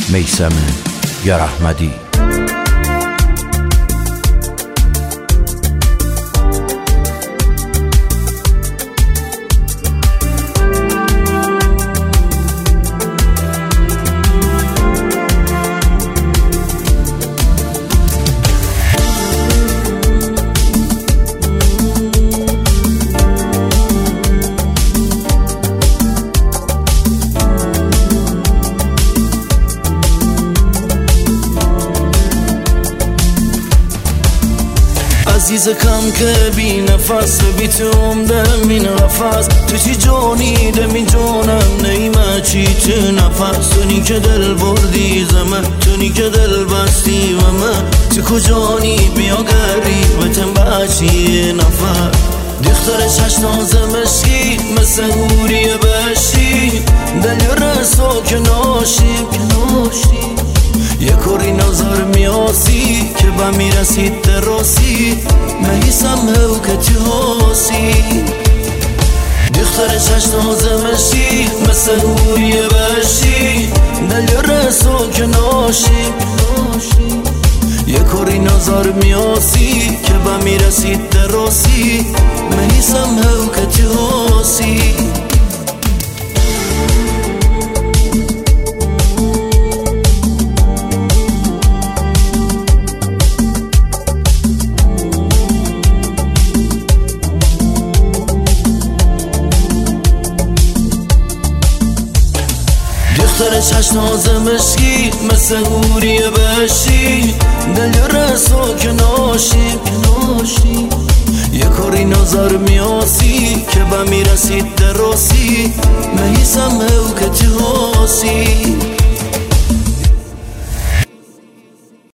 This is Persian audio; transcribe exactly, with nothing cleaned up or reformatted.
میثم یراحمدی. عزیز کم که بی نفس بی توم دم بی نفس تو چی جانی دمی جانم نیمه چی تو نفس تونی که دل بردی زمه تونی که دل بستی و من تو کجانی بیا گری و تن بچی نفر دختر چشناز مشکی مثل هوری بشی دل رسا که ناشی یه کوری نظر میاسی که با میرسید دراسی میثم هو که تیاسی دختر چشناز مشی مثل هوری بشی دل رسا که ناشی یه کوری نظر میاسی که با میرسید دراسی میثم هو که تیاسی. دختر چشناز مشکی مثل هوری بشی دل رسا که ناشی یه کاری نظر میاسی که با میرسید دراسی میثم هو که تیاسی.